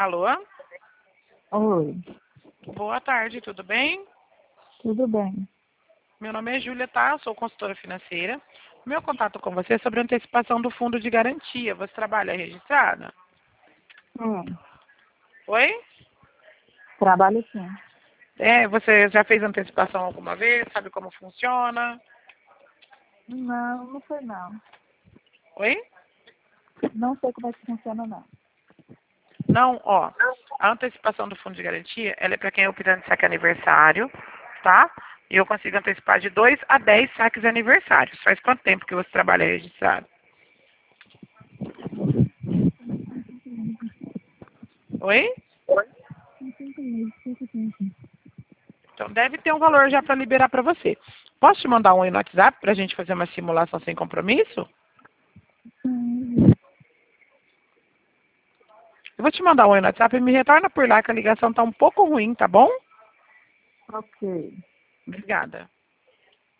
Alô? Oi, Boa tarde, tudo bem? tudo bem? Meu nome é Júlia, tá? Eu sou consultora financeira. Meu contato com você é sobre a antecipação do fundo de garantia. Você trabalha registrada? Sim, Oi? trabalho sim. Você já fez antecipação alguma vez? Sabe como funciona? Não, não sei não. Oi? Não sei como é que funciona não. Não, ó. A antecipação do fundo de garantia, ela é para quem é optante de saque aniversário, tá? E eu consigo antecipar de 2 a 10 saques aniversários. Faz quanto tempo que você trabalha registrado? Oi? Então deve ter um valor já para liberar para você. Posso te mandar um oi no WhatsApp para a gente fazer uma simulação sem compromisso? Eu vou te mandar um oi no WhatsApp e me retorna por lá que a ligação tá um pouco ruim, tá bom? Ok. Obrigada.